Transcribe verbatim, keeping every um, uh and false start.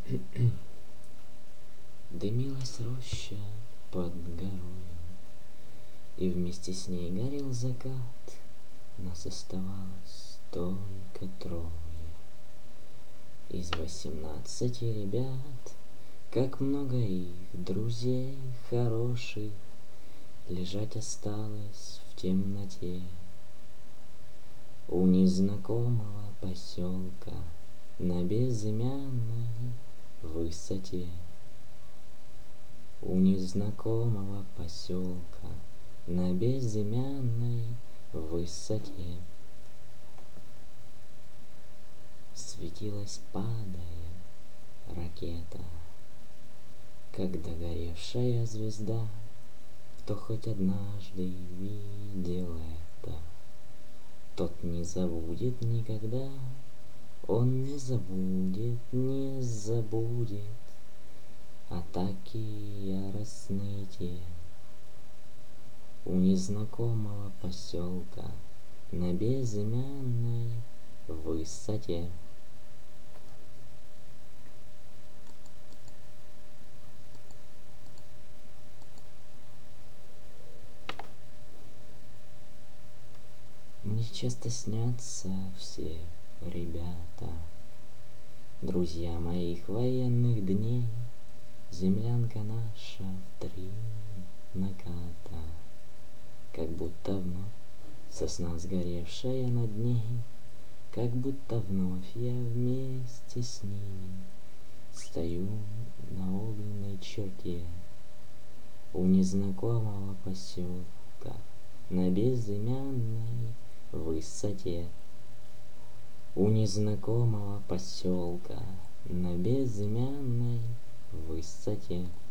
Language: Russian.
Дымилась роща под горою, и вместе с ней горел закат. Нас оставалось только трое из восемнадцати ребят. Как много их друзей хороших лежать осталось в темноте у незнакомого поселка на безымянной высоте. У незнакомого поселка на безымянной высоте светилась, падая, ракета, как догоревшая звезда. Кто хоть однажды видел это, тот не забудет никогда. Он не забудет, не забудет атаки яростные те у незнакомого поселка на безымянной высоте. Мне часто снятся все ребята, друзья моих военных дней. Землянка наша в три наката, как будто вновь сосна сгоревшая над ней, как будто вновь я вместе с ними стою на огненной черте у незнакомого поселка на безымянной высоте. У незнакомого поселка на безымянной высоте.